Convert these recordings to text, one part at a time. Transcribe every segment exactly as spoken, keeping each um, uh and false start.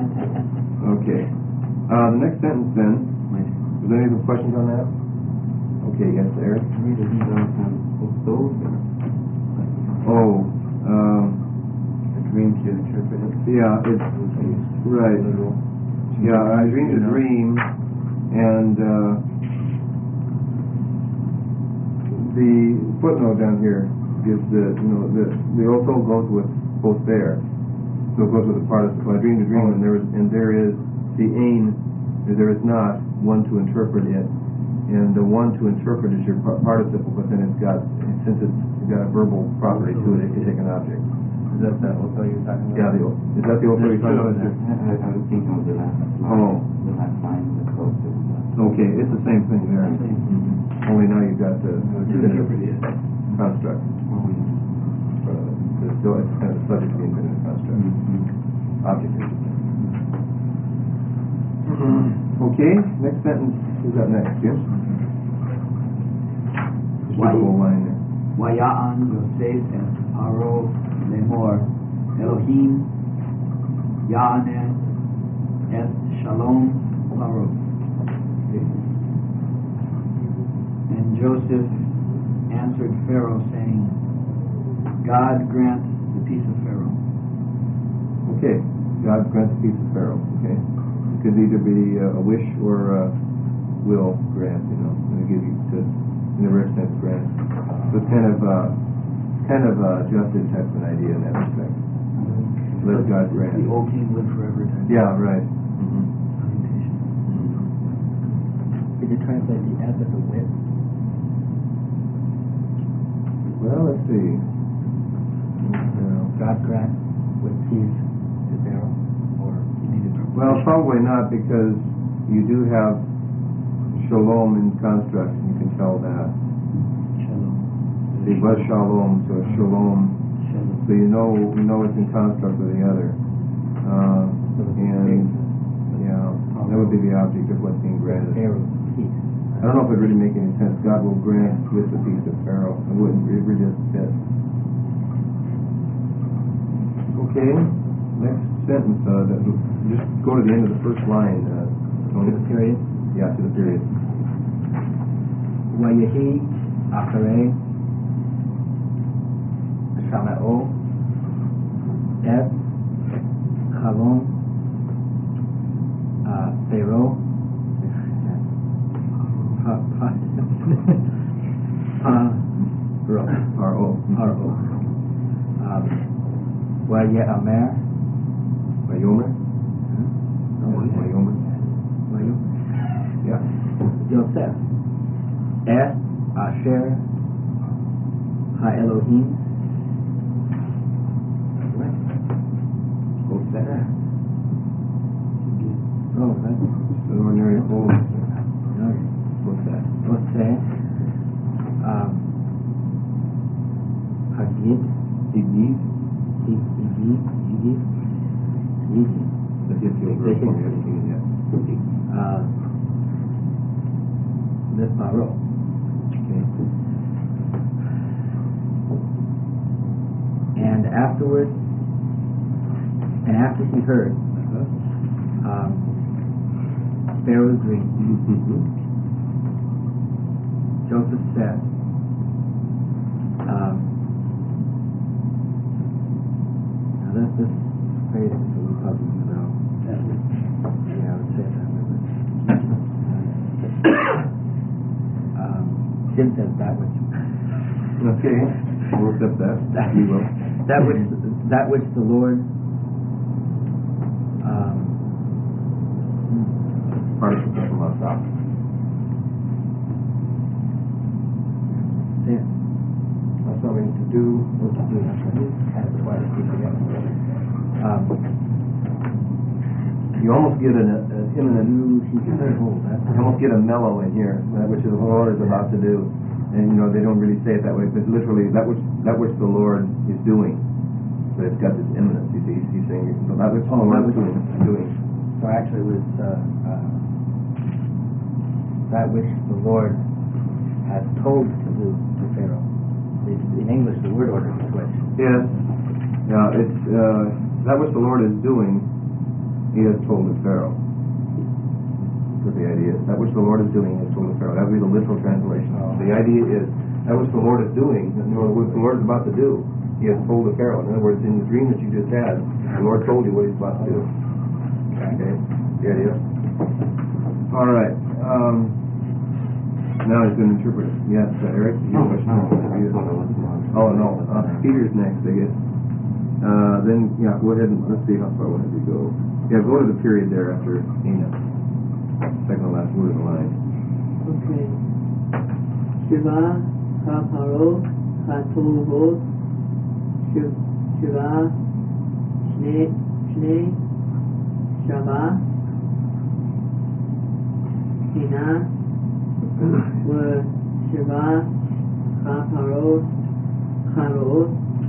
Okay. Uh, the next sentence then, is there any questions on that? Okay, yes, Eric? Oh, um, a dream to interpret it. Yeah, it's, right. Yeah, I dreamed a dream, and uh, the footnote down here gives the, you know, the, the also goes with both there. So it goes with the participle. I dreamed a dream, and there is, and there is the ain, there is not one to interpret it, and the one to interpret is your participle, but then it's got, since it's got a verbal property to it, it can take an object. Is that the also you're talking about? Yeah, the, is that the also you're talking about? I, I was thinking of the last line. Oh. The last line in the code. Okay, it's the same thing there. Mm-hmm. Only now you've got the infinitive construct. Uh, it's still, it's kind of the subject of the infinitive construct. Mm-hmm. Object. Mm-hmm. Okay, next sentence. Who's got next, Jim? Why? Line there. Waya'an Yosef et Paro Lemor Elohim Ya'aneh et Shalom Paro. And Joseph answered Pharaoh, saying, God grant the peace of Pharaoh. Okay, God grants the peace of Pharaoh. Okay, it could either be uh, a wish or a will grant. You know, going to give you to, in the rare sense, grant. So it's kind of uh, kind of uh, adjusted type of an idea in that respect. Let God grant. The old king lived forever. Type. Yeah, right. Mm-hmm. Could you translate the S as a wit? Well, let's see. Uh, God grant with peace to Pharaoh, or you need to. well, probably not, because you do have shalom in construct. You can tell that. Shalom. It was shalom, so shalom. Shalom. So you know, you know it's in construct with the other. Uh, and yeah, that would be the object of what's being granted. Pharaoh's peace. I don't know if it really makes any sense. God will grant with the peace of Pharaoh. It wouldn't. It really doesn't fit. Okay. Next sentence. Uh, that, just go to the end of the first line. Uh, To the period. Yeah, to the period. Wayehi Acharei Shamao Et Chalom uh, Pharaoh Pa Pa Paro Paro. Paro um, Wayeamer Wayomer. No, Wayomer. Wayomer Yeah. Yosef Et Asher Ha-Elohim What's that? Oh, that's Just an ordinary whole. no. What's that? Ose um, Hagid Igid. Igid Igid Igid The history of The growth. history. Yeah. uh, the Paro. Okay. And afterward, and after he heard Uh-huh. um, Pharaoh's dream, Mm-hmm. Joseph said, um, now this, this phrase is a little puzzling about. Yeah, I would say that. um, Jim says that which. Okay. We'll accept that. That, We will. that which that which the Lord um, Participle from on top. said. That's something to do. What to do? Kind of twice. Keep together. Um, You almost get an, an imminent. he said, "Oh, that's You almost get a mellow in here, that which the Lord is about to do. And you know they don't really say it that way, but literally that which that which the Lord is doing. But it's got this imminence. You see, he's saying that which the Oh, Lord that is doing. doing. So actually, it was uh, uh, that which the Lord has told to do to Pharaoh. In English, the word order is switched. Yes. Yeah. It's uh, that which the Lord is doing he has told the Pharaoh. That's what the idea is. That which the Lord is doing, he has told the Pharaoh. That would be the literal translation. Oh. The idea is, that which the Lord is doing, you know, what the Lord is about to do, he has told the Pharaoh. In other words, in the dream that you just had, the Lord told you what he's about to do. Okay? The idea? All right. Um, now he's going to interpret it. Yes, uh, Eric? You have a question? Oh, no. Uh, Peter's next, I guess. Uh, then, yeah, go ahead and let's see how far we have to go. Yeah, go to the period there after Enoch. Second to last word of the line. Okay. Shiva, Kaparo, Katovo, Shiva, Shne, Shne, Shava, Hina, were Shiva, Kaparo, Karo,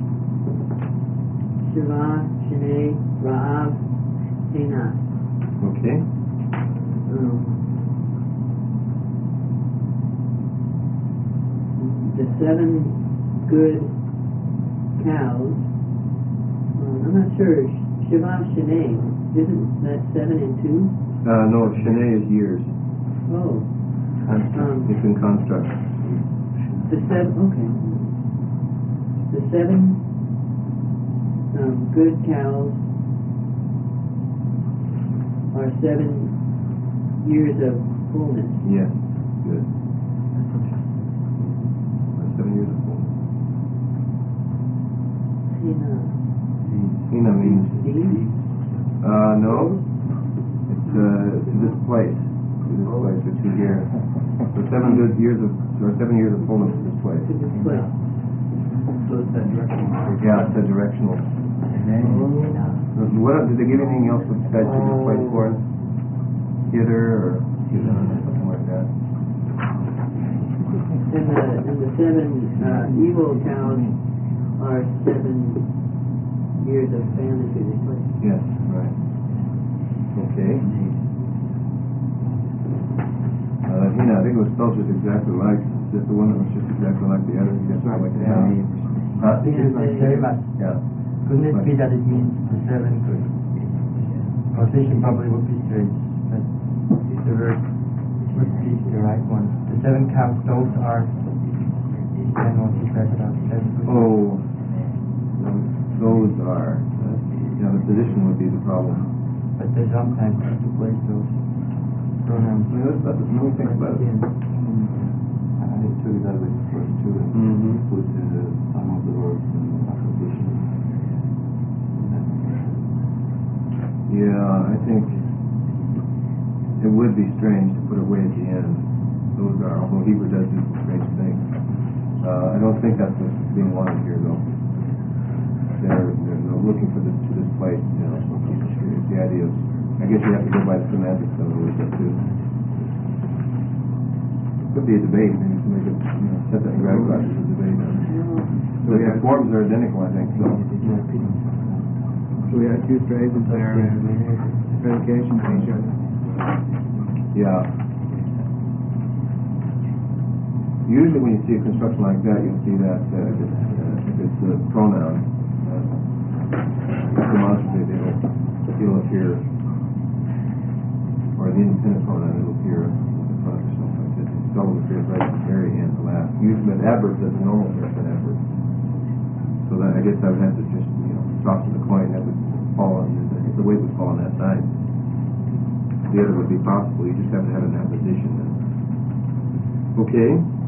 Shiva, Shne, Ra'av, Hina. Okay. Um, the seven good cows, um, I'm not sure, Shiva Shane, isn't that seven and two? Uh, no, Shane is years. Oh. Um, It's in construct. the seven, okay. The seven um, good cows are seven years of fullness. Yes. Good. That's seven years of fullness. Hina. Hina means, Steve? uh, no. It's, uh, to this place. To this place, which is here. So seven good years of, or seven years of fullness to this place. To this place. So it's that directional. Yeah, it's a directional. What, did they give anything else besides to this place for us? Hither or something like that? And the, and the seven uh, evil cows are seven years of famine to this place. Yes, right. Okay. Uh, Hina, I think it was spelled just exactly like, just the one that was just exactly like the other. Just not like the other. Huh? Yeah. Couldn't it be that it means the seven good? Translation probably would be strange, but the word would be the right one. The seven cows, those are then what he said about seven good. Oh, those are. Uh, yeah, the position would be the problem. But they sometimes have to place those pronouns. I mean, let's, let's, let me think about it. I took that with the first two and Mm-hmm. put uh, some of the words in application. Yeah, I think it would be strange to put away at the end. Those are, although Hebrew does do some strange things. Uh, I don't think that's what's being wanted here, though. They're, they're looking for this to this place, you know. It's the idea of, I guess you have to go by the semantics of the words too. Could be a debate. Maybe somebody could, you know, set that in grad class as a debate. So the forms are identical, I think. So. So we have two phrases there and predication of each other. Yeah. Usually when you see a construction like that, you'll see that uh, if it's, uh, if it's a pronoun, uh, demonstrative, it'll, it'll appear, or the independent pronoun, it'll appear in the front or something like this. It seldom appears right at the very end, the last. Usually with adverb doesn't almost have an adverb. So that, I guess I would have to just, you know, toss to the coin that would fall on, if the weight would fall on that side. The other would be possible, you just have to have it in that position then. Okay.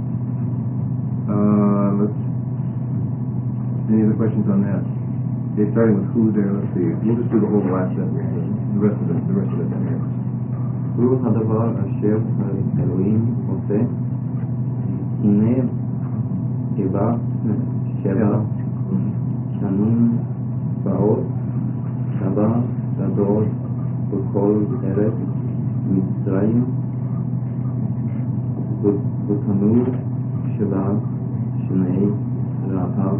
Uh, let's, any other questions on that? Okay, starting with who there, let's see. We'll just do the whole last sentence, the rest of it, the rest of it then here. הוא הדבר אשר אלוהים עושה, הנה שבע שבע שנים באות, שבע גדול בכל ארץ מצרים, ותנו שבע שני רעב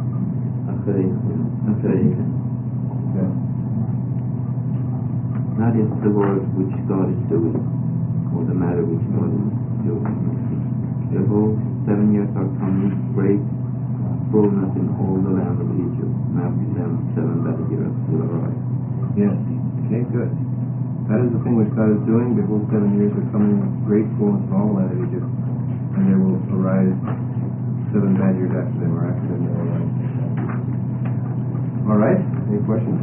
אחריכם. That is the work which God is doing, or the matter which God is doing. Behold, seven years are coming, great fullness in all the land of Egypt, and after them seven better years will arise. Yes. Okay, good. That is the thing which God is doing. Behold, seven years are coming with great fullness of all the land of Egypt, and there will arise seven bad years after them, or after them there will arise. All right. Any questions?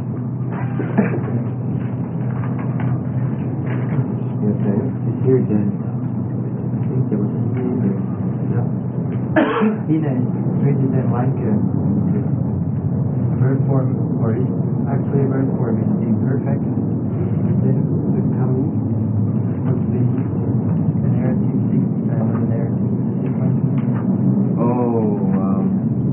Yes, Dave? It's here, then. I think there was a name there. Yeah. Hina is treated then like a verb form, or is actually a verb form is imperfect. Then the come would be the narrative sixty-nine and the narrative sixty-one. Oh, um,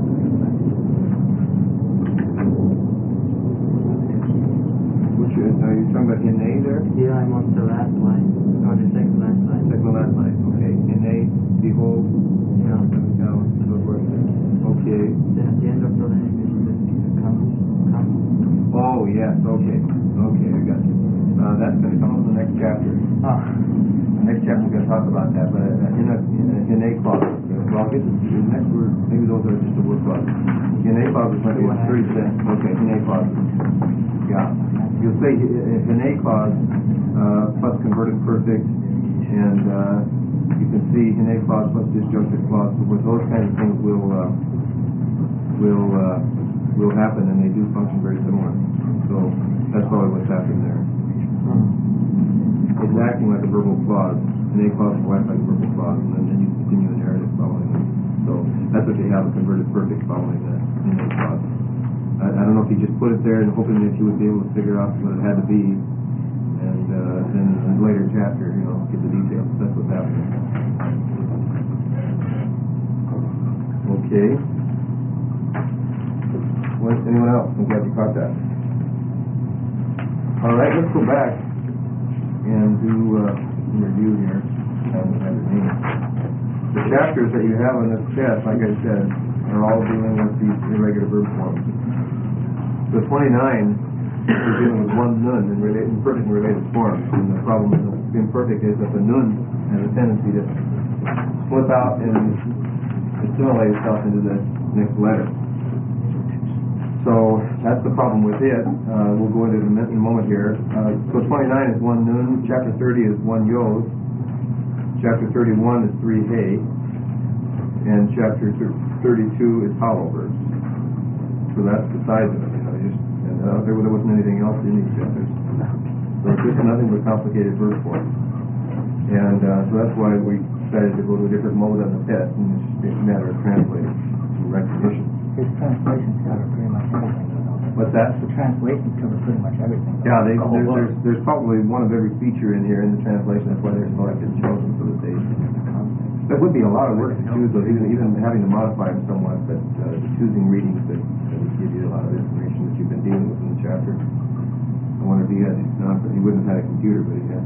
which is, are you talking about in A there? Yeah, I'm on the last line, or the second last line. Second to last line. Okay. In A, behold, Yeah. seven cows, and so forth. Okay. Then at the end of the language, the speaker comes, comes. Oh, yes. Okay. Okay, I got you. Uh, that's going to come up in the next chapter. Ah. The next chapter is going to talk about that, but uh, in a in a, in a clause. Well, I'll get to the next word. Maybe those are just the word clauses. In a clause is going to be thirty percent. Okay, in a clause. Yeah. You'll say in a clause uh, plus converted perfect, and uh, you can see in a clause plus disjunctive clause. So with those kinds of things will uh, will uh, will happen, and they do function very similar. So that's probably what's happening there. It's acting like a verbal clause. An A clause will act like a verbal clause, and then, then you continue a narrative following it. So that's what they have, a converted perfect following that in A clause. I, I don't know if you just put it there and hoping that you would be able to figure out what it had to be, and uh, then in a later chapter, you know, get the details. That's what's happening. Okay. What, anyone else? I'm glad you caught that. All right, let's go back and do uh, some review here. The chapters that you have on this test, like I said, are all dealing with these irregular verb forms. So twenty-nine is dealing with one nun in, related, in perfect and related forms, and the problem with the imperfect is that the nun has a tendency to slip out and assimilate itself into the next letter. So that's the problem with it. Uh, we'll go into it in a moment here. Uh, so twenty-nine is one nun, chapter thirty is one yod, chapter thirty-one is three hay, and chapter thirty-two is hollow verbs. So that's the size of it. You know, just, and, uh, there, there wasn't anything else in these chapters. So it's just nothing but complicated verb forms. And uh, so that's why we decided to go to a different mode on the test, and it's just a matter of translating and recognition. His translations cover pretty much everything. What's that? The translations cover pretty much everything. Yeah, they, The whole there's, book. there's, there's probably one of every feature in here in the translation. That's why they're selected and chosen for the stage. That would be a lot of work to choose those, even, even having to modify them somewhat, but uh, the choosing readings that, that would give you a lot of information that you've been dealing with in the chapter. I wonder if he had, not that he wouldn't have had a computer, but he had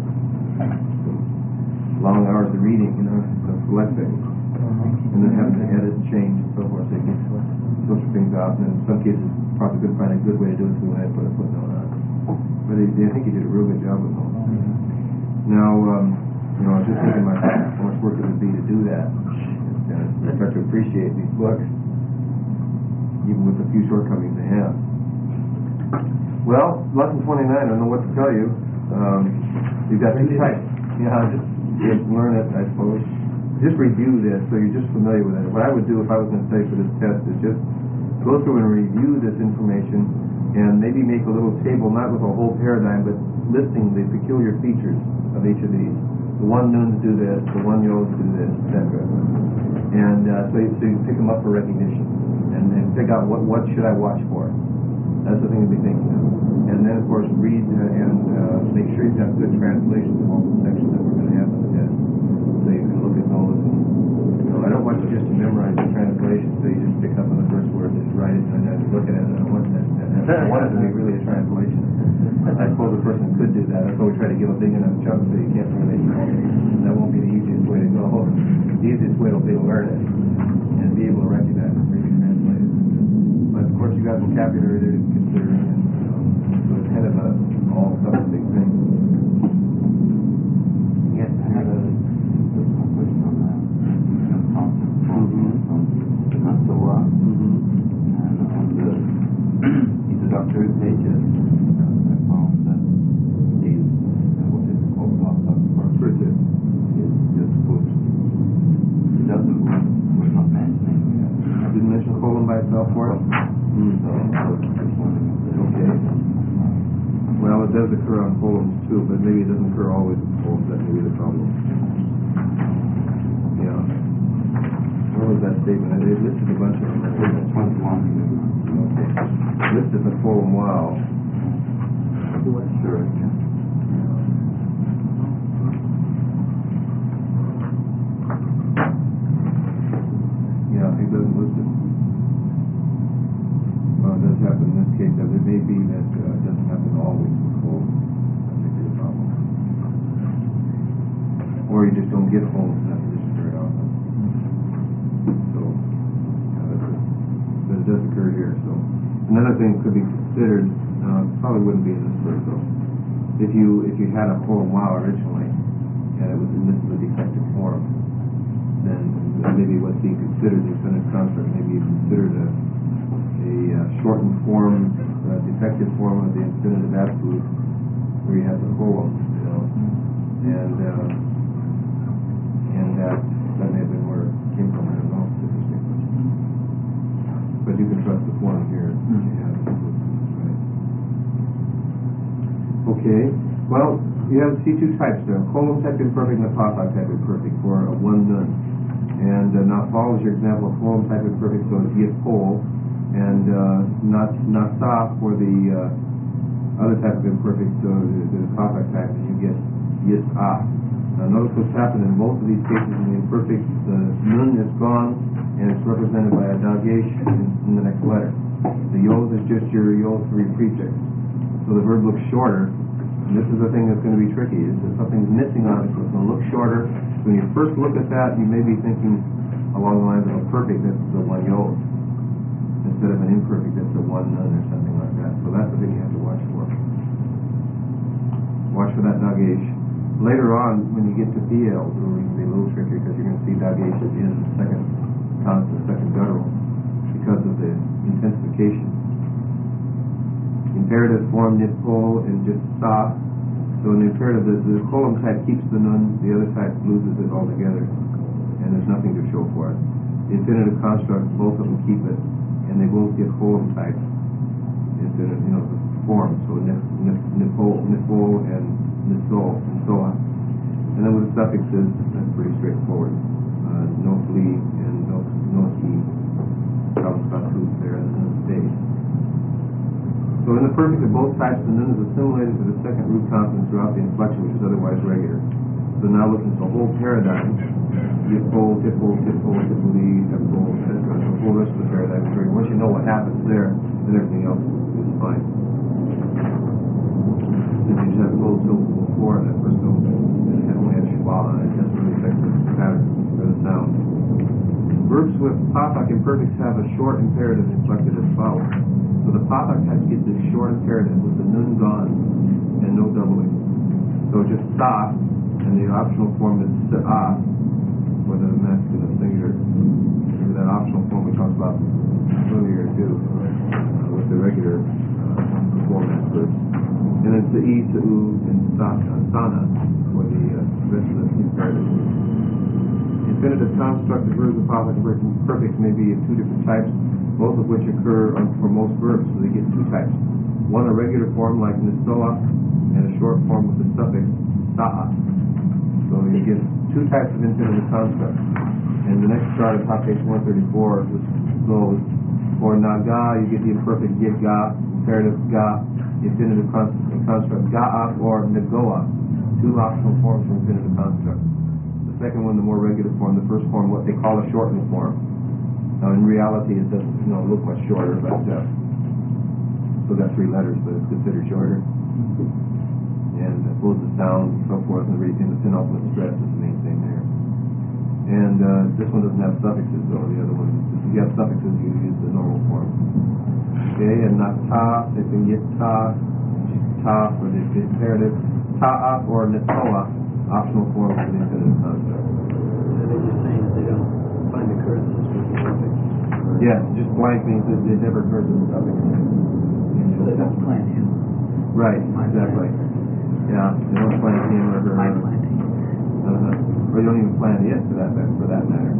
long hours of reading, you know, to select things, and then having to edit and change and so forth. So you can filter things out, and in some cases, probably couldn't find a good way to do it, so we had to put a footnote on it. But he, I think he did a real good job with those. Now, um, you know, I was just thinking about how much work it would be to do that, and uh, start to appreciate these books, even with the few shortcomings they have. Well, lesson twenty-nine, I don't know what to tell you. Um, you've got two types. Yeah, just, just learn it, I suppose. Just review this so you're just familiar with it. What I would do if I was going to study for this test is just go through and review this information and maybe make a little table, not with a whole paradigm, but listing the peculiar features of each of these. The one nuns do this, the one yods do this, et cetera. And uh, so, you, so you pick them up for recognition and, and pick out what, what should I watch for. That's the thing to be thinking of. And then, of course, read uh, and uh, make sure you've got good translations of all the sections that we're going to have on the test. So you can look at those. And, you know, I don't want you just to memorize the translation, so you just pick up on the first word, just write it, and then look at it. And I want, that, that, I want it to be really a translation. I suppose a person could do that. That's why we try to give a big enough chunk so you can't really, you know, that won't be the easiest way to go. The easiest way will be to learn it and be able to recognize it and really translate it. But of course, you got vocabulary there to consider, and you know, so it's kind of a all-encompassing thing. Yes, I have a question on the concept from Torah and on the introductory pages. I found that it does occur on poems too, but maybe it doesn't occur always in poems. That may be the problem. Yeah. What was that statement? They listed a bunch of them. twenty-one. Okay. Listed the poem Wow. Sure. Yeah, he doesn't list it. Well, it does happen in this case. That it may be that uh, it doesn't happen always with poems. That may be the problem. Or you just don't get poems in that position very often. So, yeah, that's it. But it does occur here. So, another thing could be considered. Uh, probably wouldn't be in this verse though. If you if you had a poem Wow originally, and it was in this the defective form, then maybe what's being considered the infinitive construct may be considered a, a uh, shortened form, a defective form of the infinitive absolute, where you have the poem, you know, and uh, and that that may have been where it came from. I don't know. It's interesting, but you can trust the form here. Mm-hmm. Yeah. Okay, well, you have see two types there: colon type imperfect and a papa type imperfect for a one nun. And uh, now follows your example of colon type imperfect, so it's yit pol, and uh, not nasa for the uh, other type of imperfect, so the, the papa type, and you get yit ah. Now notice what's happened in both of these cases. In the imperfect, the nun is gone, and it's represented by a dagesh in, in the next letter. The yod is just your yod three prefix. So the verb looks shorter, and this is the thing that's going to be tricky, is that something's missing on it, so it's going to look shorter. So when you first look at that, you may be thinking along the lines of a perfect that's the one yod, instead of an imperfect that's the one nun or something like that. So that's the thing you have to watch for. Watch for that dagesh. Later on, when you get to B L, it will be a little trickier, because you're going to see dagesh in the second consonant, the second guttural, because of the intensification. Imperative form nipol and just sa. So in the imperative, the, the colon type keeps the nun, the other type loses it altogether, and there's nothing to show for it. The infinitive construct, both of them keep it, and they both get colon type infinitive, you know, the form. So nip, nip, nipol, nipol and nisol, and so on. And then with the suffixes, that's pretty straightforward. Uh, no flee and no no he comes there in the space. So in the perfect of both types, the nun is assimilated to the second root consonant throughout the inflection, which is otherwise regular. So now looking at the whole paradigm, dipol, dipol, dipol, dipoli, dipol, et cetera. The whole rest of the paradigm is regular. Once you know what happens there, then everything else is fine. If you just have full syllable before that first syllable, and it only has shwala, it doesn't really affect the pattern or the sound. Verbs with papak imperfects have a short imperative inflected as follows. So the papak type gets this short imperative with the nun gone and no doubling. So just sa, and the optional form is sa, for the masculine singular. Remember that optional form we talked about earlier too, uh, with the regular uh, format verbs. And then sa e, sa u, and sa, uh, sana for the uh, rest of the imperative. Infinitive constructed verbs of papak imperfects may be of two different types, both of which occur on, for most verbs, so they get two types. One a regular form like nisoa, and a short form with the suffix sa'a. So you get two types of infinitive constructs. And the next chart on top page one thirty-four goes, for naga, you get the imperfect yiga, imperative ga, infinitive construct ga'a or negoa, two optional forms for infinitive construct. The second one, the more regular form, the first form, what they call a shortened form. Now, in reality, it doesn't, you know, look much shorter, but uh, still got three letters, but it's considered shorter. And I suppose the sound and so forth, and the, and the penultimate stress is the main thing there. And uh, this one doesn't have suffixes, though. The other one, if you have suffixes, you use the normal form. Okay, and not ta, they can get ta, ta for the imperative, ta'af or netoa, optional form for the infinitive construct. So they're just saying that they don't find occurrences with the suffix. Yes, just blank means that it never occurs with the suffix. So they don't plant him. Right, My exactly. Yeah, they don't plant him or her. My planting. Uh-huh. Or you don't even plant it for that for that matter.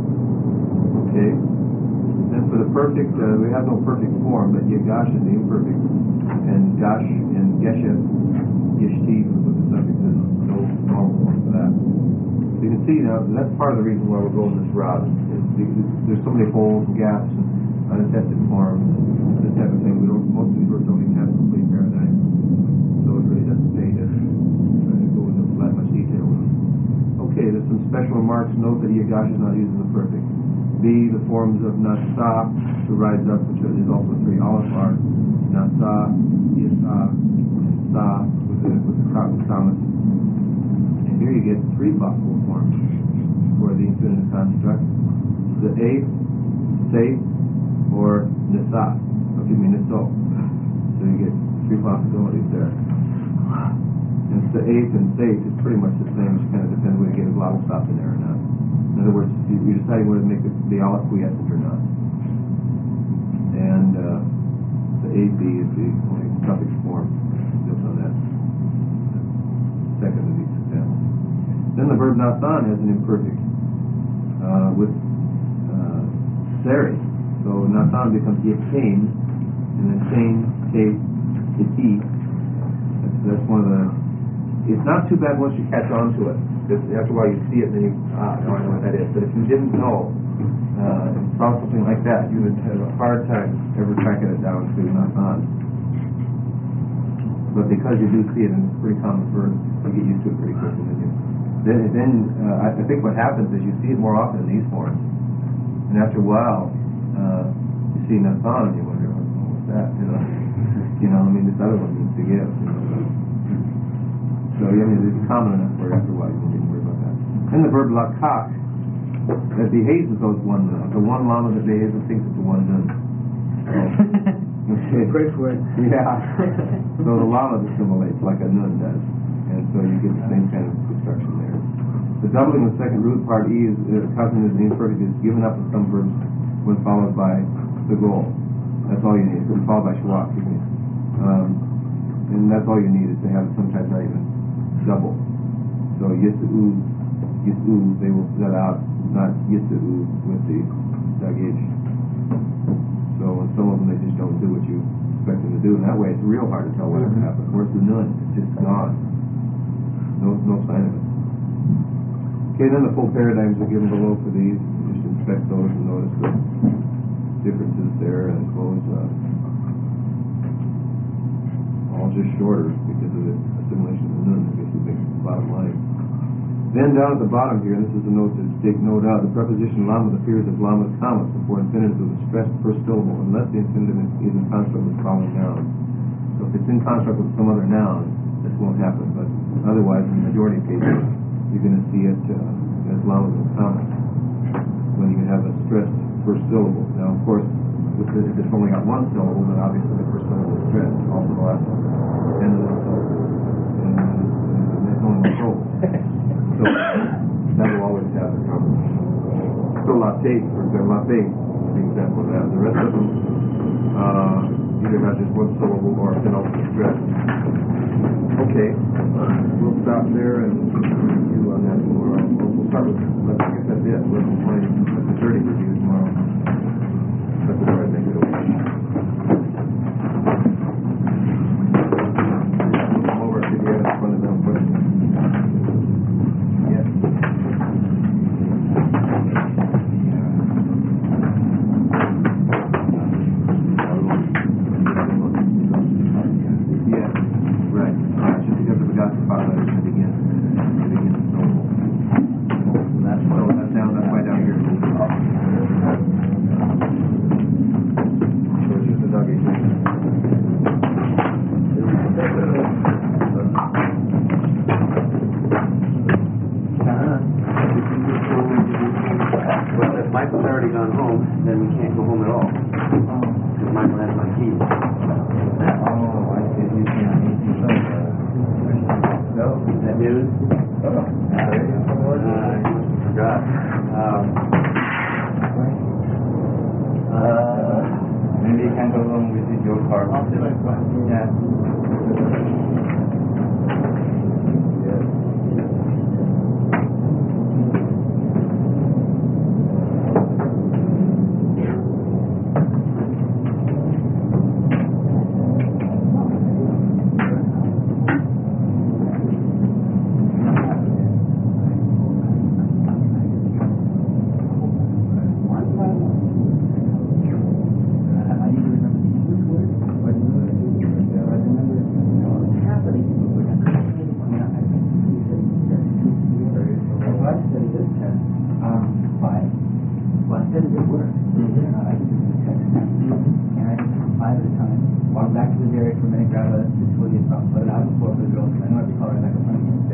Okay. Then for the perfect, uh, we have no perfect form, but yagash is the imperfect, and gash and Geshet, Yeshtiv was what the subject is, no normal form for that. So you can see now, that's part of the reason why we're going this route. Is because there's so many holes and gaps and unattested forms, this type of thing. We don't, most of these words don't even have complete paradigms. So it really doesn't pay to, to go into that much detail with them. Okay, there's some special remarks. Note that Yagash is not using the perfect. B, the forms of Nasa, to rise up, which is also three aleph are Nasa, Yisa, Sa, with the, with the Thomas. And here you get three possible forms for the infinitive construct. The eighth, Say, or Nisa. Excuse me, Niso. So you get three possibilities there. And the eighth and Sate is pretty much the same. It just kind of depends whether you get a glottal stop in there or not. In other words, you- you're deciding whether to make the, the aleph quiescent or not. And uh, the A B is the only suffix form built on that second of these examples. Then the verb Nathan has an imperfect uh, with uh, Seri. So Nathan becomes Yetain, and then Tain, Tate, Iti. That's, that's one of the... It's not too bad once you catch on to it. Because after a while you see it, and then you, ah, now I know what that is. But if you didn't know, uh, and saw something like that, you would have a hard time ever tracking it down to Nathan. But because you do see it, and it's a pretty common verb, you get used to it pretty quickly. Then, you, then, then uh, I think what happens is you see it more often in these forms. And after a while, uh, you see Nathan, and you wonder, oh, what's that? You know, you know, I mean, this other one means to give. You know, so, I mean, it's common enough where after a while you don't even worry about that. Then the verb lakak, that behaves as though it's one nun. The one lama that behaves and thinks it's a one nun. Okay. Pray for it. Yeah. So the lama assimilates like a nun does. And so you get the same kind of construction there. The doubling of the second root part E is uh, cousin is the imperfect is given up in some verbs when followed by the goal. That's all you need. It's when followed by shawak, excuse me. Um, and that's all you need is to have it sometimes not even double. So yisu, yisu, they will set out, not yisu with the dagage. So in some of them they just don't do what you expect them to do, and that way it's real hard to tell whatever mm-hmm. happened. Where's the nun? It's just gone. No, no sign of it. Okay, then the full paradigms are given below for these. You just inspect those and notice the differences there, and suppose uh, all just shorter because of the assimilation of the nun. I guess is the bottom line. Then down at the bottom here, this is a note to take note of, the preposition lamas appears as lamas kamas before infinitive with a stressed first syllable, unless the infinitive is in construct with the following noun. So if it's in construct with some other noun, this won't happen, but otherwise, in the majority of cases, you're going to see it uh, as lamas and kamas when you have a stressed first syllable. Now, of course, if it's only got one syllable, then obviously the first syllable is stressed, also the last end of the syllable. And uh, it's only one syllable. So that will always have the problem. So latte, for example, latte is the example of that. The rest of them uh, either have just one syllable or can also stress. Okay, we'll stop there and review on that tomorrow. We'll, we'll start with, I guess that's it, eleven twenty, eleven thirty review tomorrow. That's where I think it'll be. Come over if you have any fundamental questions. Yes. Yes, right. Yeah, just because of the gospel five letters to begin. To begin the syllable. So that's, so that's down, that's right down here. So it's just a dog age. Well, if Michael's already gone home, then we can't go home at all. Because Michael has my keys. Oh, I see. You can't. No. Is that news? Oh. Uh, I forgot. Um, Uh, maybe you can go home with your car. I'll see if I can find it. Yeah.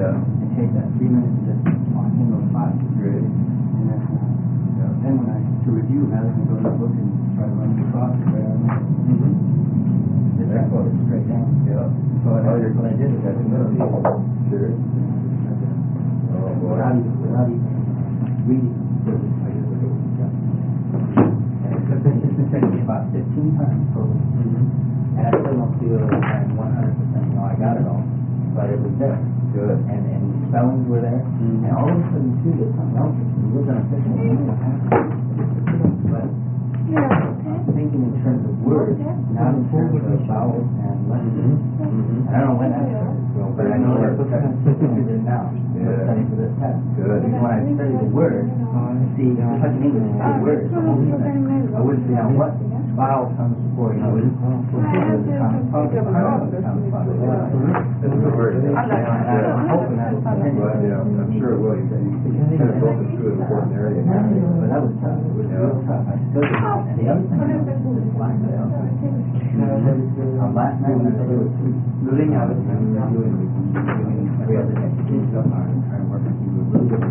Yeah. and take that three minutes to on in those spots. Great. And then, uh, then when I, to review, rather than go to the book and try to run it across it, right, Mm-hmm. just that Excellent. just straight down. Yeah. So I, Oh, you're- what I did is I That's took enough. the Sure. Oh, boy. without even, without even reading. And it took me, it's been taking me about fifteen times total. Mm-hmm. And I still don't feel like I'm one hundred percent, you know, I got it all, but it was there. Good. And, and spellings were there, Mhm. and all of a sudden, too, there's something else, if you look on a picture, you know what happened. But I'm thinking in terms of words, not in terms of vowels and letters. Mm-hmm. I don't know when that started, so, but I know that's what's kind of sitting now. Yeah. I'm studying for this test. Good. Because when I study the word, see, just like in English, the word, the whole unit, I wouldn't see now what vowel comes before, you know, it comes before the consonant, consonant comes before the word. That's the word. And I'm hoping that will continue. Well, yeah, I'm sure it will. You you kind of broke into an important area. But that was tough, it was real tough, I still did it. And the other thing was, this black belt. Uh, last night when I was there, moving out of town, doing, doing every other day, kids up, trying to work with you, really good.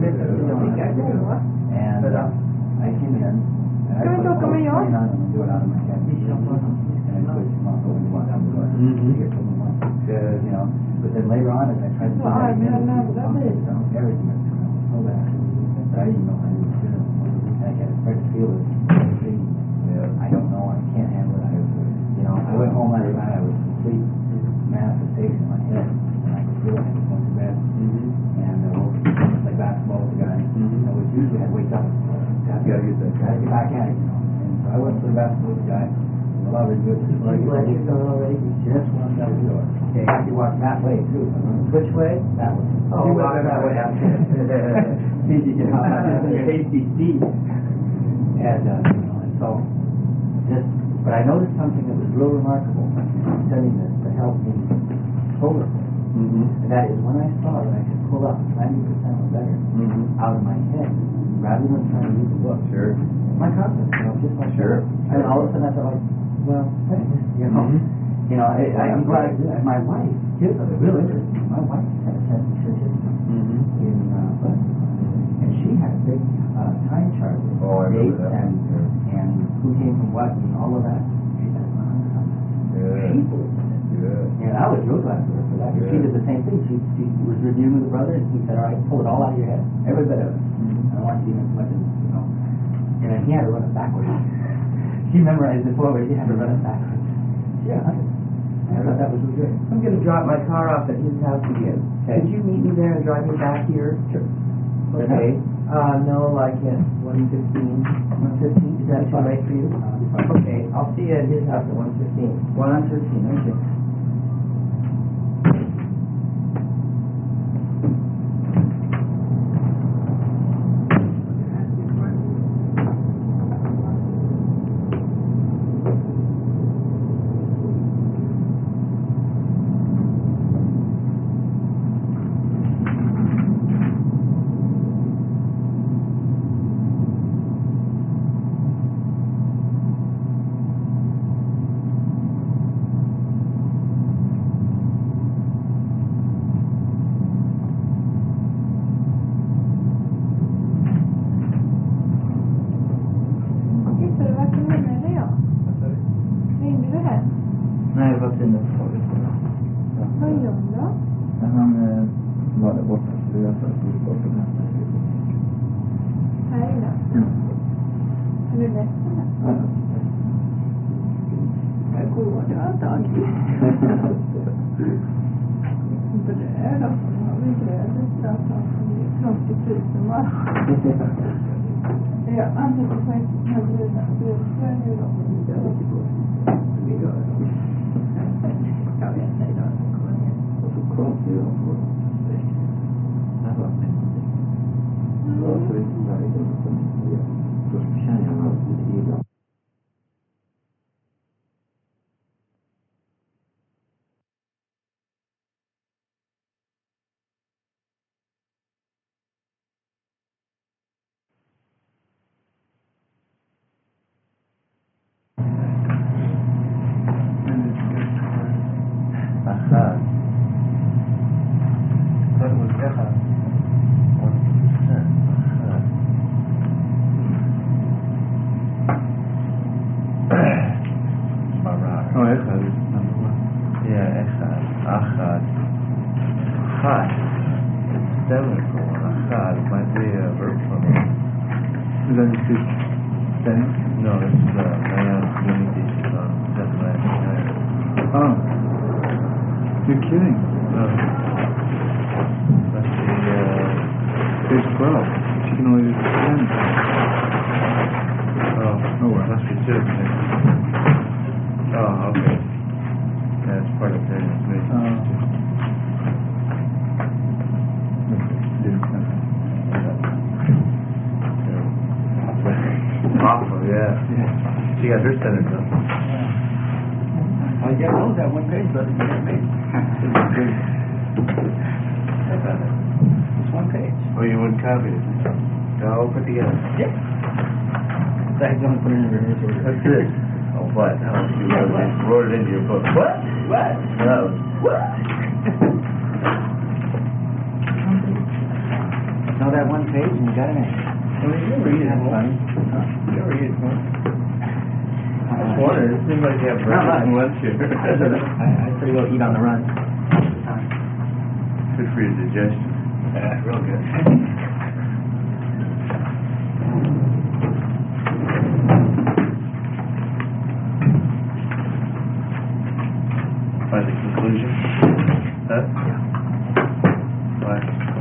And, uh, I came in, and I put all twenty on and do it out of my head. And I put some on over one, I'm going, here, put them on. Yeah. You know, but then later on, as I tried to do that again, everything was coming out so bad. But I didn't know how to do it. I had to start to feel it. Yeah. I don't know, I can't handle it. I, you know, I went home last night, I was complete manifestation in my head, and I could feel it. I just went to bed, Mm-hmm. and I woke up to play basketball with the guy. Mhm. I was usually, I'd wake up, You gotta get that. gotta get back at it, you know. And so I went to play basketball with the guy. A lot of good. You let it go already? Just walked out the door. Okay, I actually walked that way too. Which way? That way. Oh, You walked went that way. You know, hasty feet. And, uh, you know, and so, just, but I noticed something that was real remarkable in studying this to help me polar play. Mm-hmm. And that is when I saw that I could pull up ninety percent or better Mm-hmm. out of my head rather than trying to read the book. Sure. My confidence, you know, just like Sure. that. And all of a sudden I felt like, well, thanks, you know. Mhm. You know, I, I'm glad I did that. My wife, here's something real interesting. My wife had a test Mm-hmm. in uh, Boston, and she had a big uh, time chart with Oh, I dates remember that. and, and who came from what and all of that. She said, well, Good. people. Good. And I was real glad for her for that. Because she Good. did the same thing. She, she was reviewing with her brother, and he said, all right, pull it all out of your head. Every bit of it. I don't want you to as much as, you know. And then he had to run it backwards. She memorized it forward, he had to run it backwards. Yeah, I thought that was really good. I'm gonna drop my car off at his house again. Okay. Could you meet me there and drive me back here? Sure. Okay. Uh, no, like at one fifteen. one fifteen? Is that too late for you? Uh, Okay, I'll see you at his house at one fifteen. one fifteen, okay. Visste du vad som hände idag? Ringde du hem? Nej, det var fint. Vad gör du då? Han eh, var där borta, så jag sa att vi skulle gå Här inne? Är du ledsen? Jag går det var tag. Bröd då? Har vi bröd? Det är tråkigt tusen bara. Ja, antingen så får jag inte bröd nu då. Jag vet inte, idag ska komma ner. Och så kom vi och på det var så så det var lite så känner jag mig lite illa. Aha. So Ajá. One percent. Marat. Oh, that's how it is, number one. Yeah, Echad. Achad. Chad. It's seven for one. Achad might be a verb for me. Is that just ten? No, it's uh, man, unity, son, seven, nine, nine. Oh. You're kidding. No. That's the, uh, Page twelve. She can only do ten. oh, Oh, well. must be two. Maybe. Oh, okay. Yeah, it's part of the maybe. Uh, Awful, yeah. yeah. She got her sentence up. I got those that one page, but it's not me. It's one page. Oh, you wouldn't copy it? They're all put together. Yeah. Thanks, don't put it in reverse order. That's it. Oh, what? Oh, you wrote it, wrote it into your book. What? What? No. What? Know that one page and you got an A. I mean, you read it. That's Huh? funny. You read it. Huh? I Uh, was wondering, it seemed like you have breakfast much. and lunch here. I, I pretty well eat on the run. Good for your digestion. Yeah, real good. By the conclusion? Huh? Why?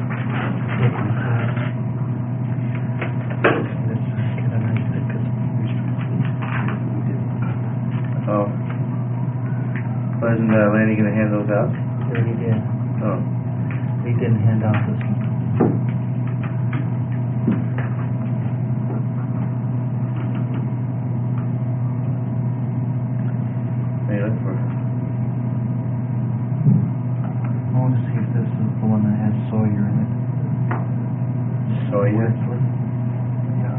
Oh. Well, isn't uh, Lanny going to hand those out? Yeah, he did. Oh. He didn't hand out this one. Hey, look for it. I want to see if this is the one that has Sawyer in it. Sawyer? Wesley? Yeah.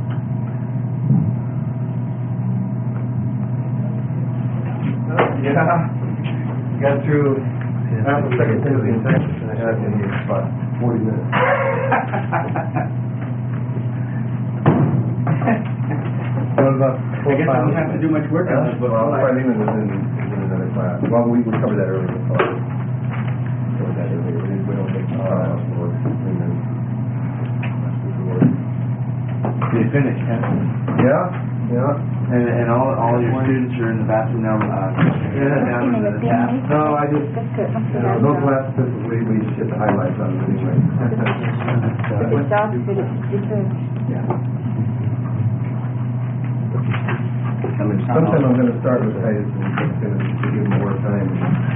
Yeah. Got through Yeah, half the it's- second Timothy in Texas and I got in here in about forty minutes. What about I guess I don't have to do much work on this book. Well, will I? Philemon was in, is in another class. Well, we, we covered that earlier. So covered that earlier. We didn't, we don't take, uh, for Philemon. You finished, huh? Yeah, yeah. And, and all, all your students are in the bathroom now, uh, Yeah, down in the tap. No, I just, you know, those classes, we, we just hit the highlights on them anyway. Sometime I'm gonna start with Titus and it's gonna give him more time.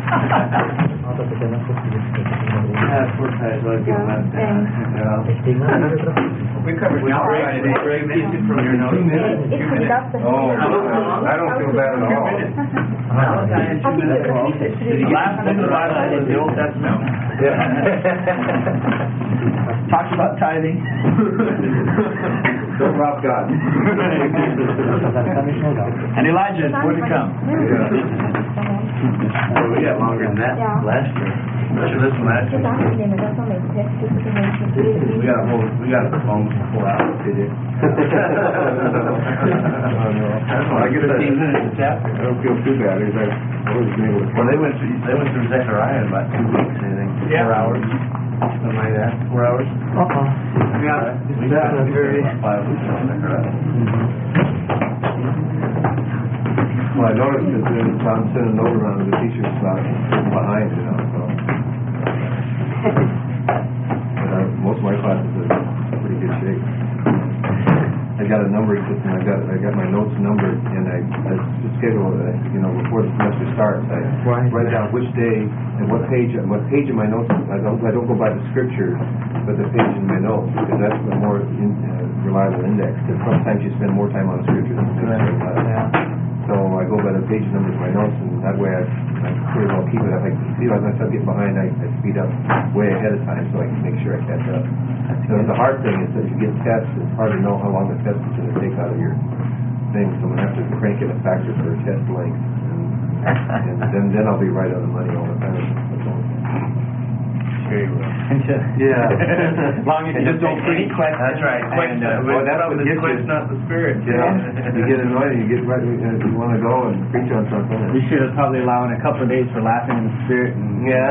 Yeah, poor guys, like getting left down. We covered We now, break, right? they break pieces from your notes. Two minutes? Oh, I don't feel bad at all. Malachi, two minutes. Did you last book of the Bible was the Old Testament? Talks about tithing. Don't rob God. And Elijah is going to come. Yeah. Well, we got longer than that Yeah. last year. Especially this one last year. We got a whole, we got a almost four hours, did you? I guess I, Fifteen minutes a chapter. I don't feel too bad, because I've always been able to. Well, they went through, they went through Zechariah in about two weeks, I think. Yeah. Four hours, something like that. Four hours? Uh-uh. Yeah. We That's spent a very- five weeks on Zechariah. Well, I noticed that then Tom sent a note around to the teachers about behind, you know, so. But I, most of my classes are in pretty good shape. I got a numbering system, I got, I got my notes numbered, and I, I schedule, uh, you know, before the semester starts, I Right. write down which day and what page, what page in my notes, I don't, I don't go by the scripture, but the page in my notes, because that's a more in, uh, reliable index, because sometimes you spend more time on scripture than you spend on Yeah. So I go by the page numbers of my notes, and that way I, I pretty well keep it. If I see like I start getting behind, I, I speed up way ahead of time so I can make sure I catch up. So the hard thing is that if you get tests, it's hard to know how long the test is going to take out of your thing. So I'm going to have to crank in a factor for test length, and, and then then I'll be right on the money all the time. That's all. Sure you will. Yeah. As long as you And just don't don't any preach. question. That's right. And, uh, Well, that's problem what is gets quit's you. not the spirit. Yeah. You get annoyed and you get right, and you want to go and preach on something. You should have probably allowed a couple of days for laughing in the spirit. And Yeah.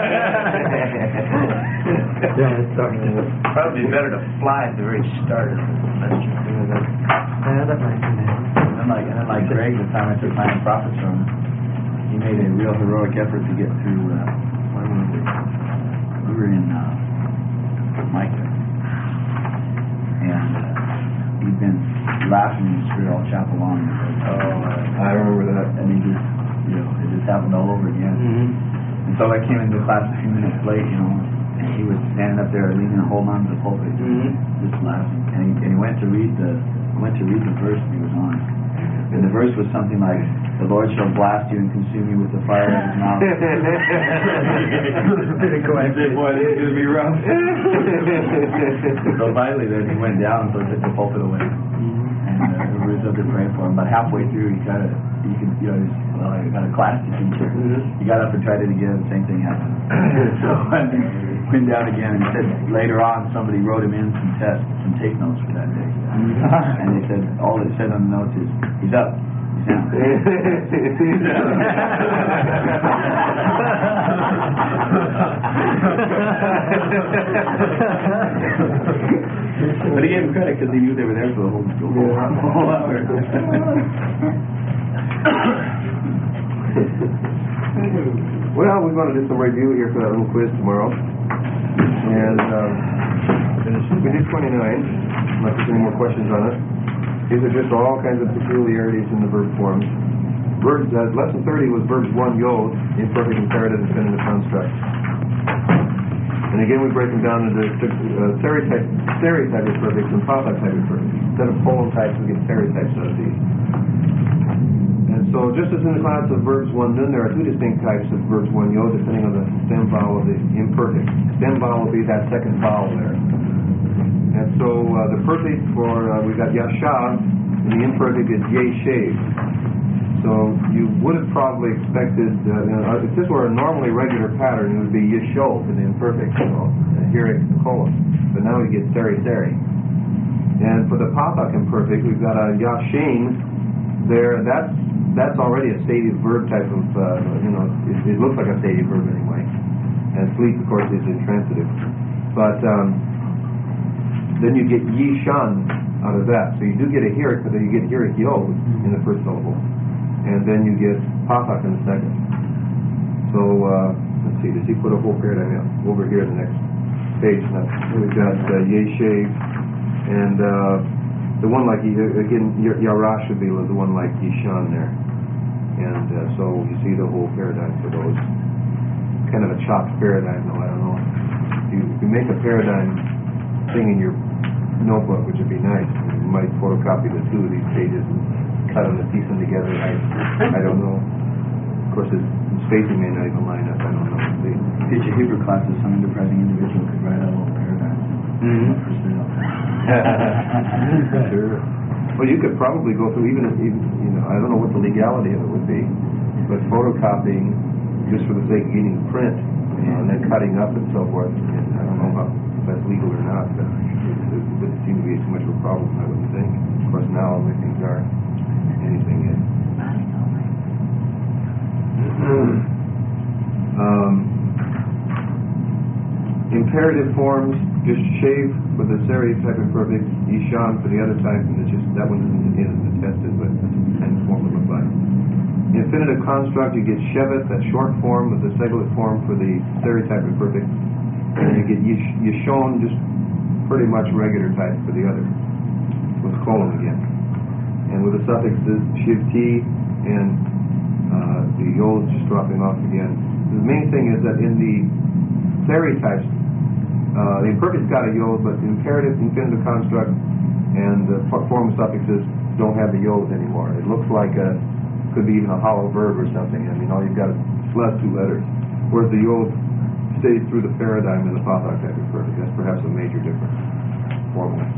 Yeah, it started. Probably better to fly at the very start of the message. Yeah, that might be nice. And then like, and then like Greg, the time I took my prophets from, he made a real heroic effort to get through, uh, where were we? We were in, uh, Micah. And, uh, he'd been laughing in the spirit all chapel long. Oh, I remember that. And he just, you know, it just happened all over again. Mm-hmm. And so I came into class a few minutes late, you know, and he was standing up there leaning, holding on to the pulpit, Mhm. just laughing. And he, and he went to read the went to read the verse he was on. And the verse was something like, "The Lord shall blast you and consume you with the fire of his mouth." He said, boy, this is going to be rough. So finally then he went down and so took the pulpit away. And uh, everybody was up there praying for him. But halfway through he kind of, you could, you know, he's, well, I got a class to teach. He got up and tried it again, the same thing happened. So went down again and he said later on somebody wrote him in some tests, some take notes for that day. And they said, all it said on the notes is, he's up. He's down. But he gave him credit because he knew they were there for the whole, the whole, the whole hour. Well, we're going to do some review here for that little quiz tomorrow. And um, we did twenty-nine, unless there's any more questions on it. These are just all kinds of peculiarities in the verb forms. Verbs, uh, lesson thirty was verbs one, yod, imperfect, imperative, infinitive construct. And again, we break them down into uh, stereotype, stereotype imperfects and papa type imperfects. Instead of poem types, we get stereotypes out of these. And so, just as in the class of verbs one, nun, there are two distinct types of verbs one, yod, depending on the stem vowel of the imperfect. Stem vowel will be that second vowel there. And so, uh, the perfect for, uh, we got yashav, and the imperfect is yeshev. So, you would have probably expected, uh, you know, if this were a normally regular pattern, it would be yeshov in the imperfect, you know, here it's the colon. But now we get seri seri. And for the papak imperfect, we've got a yashem there. That's that's already a stative verb type of, uh, you know, it, it looks like a stative verb anyway. And sleep, of course, is intransitive. But um, then you get yishan out of that. So you do get a hirik, but then you get hirik yod in the first syllable. And then you get papak in the second. So, uh, let's see, does he put a whole paradigm out over here in the next page? Now, we've got uh, yeshev, and uh, the one like, again, yarash would be the one like yishan there. And uh, so you see the whole paradigm for those. Kind of a chopped paradigm, though, I don't know. If you, if you make a paradigm thing in your notebook, which would be nice, you might photocopy the two of these pages and cut them and piece them together. I, I don't know. Of course, the spacing may not even line up. I don't know. The, Teach a Hebrew classes, some enterprising individual could write out a little paradigm. Mm-hmm. For sale. Sure. Well, you could probably go through even, even, you know, I don't know what the legality of it would be, but photocopying just for the sake of getting print and then cutting up and so forth. And I don't know if that's legal or not, but it, it wouldn't seem to be too much of a problem, I wouldn't think. Of course, now things are. Anything is. um, imperative forms, just shave for the seri type imperfect, yishan for the other type, and it's just that one isn't, isn't attested, but that's what the kind of form would look like. Infinitive construct, you get shevet, that short form of the seglet form for the seri type imperfect, and you get yish, yishon, just pretty much regular type for the other. So it's colon again. And with the suffixes shivti and uh, the yod just dropping off again. The main thing is that in the seri types, uh, the imperfect's got a yod, but the imperative, infinitive construct, and the form suffixes don't have the yod anymore. It looks like a, could be even a hollow verb or something. I mean, all you've got is less two letters. Whereas the yod stays through the paradigm in the papak type imperfect. That's perhaps a major difference formally.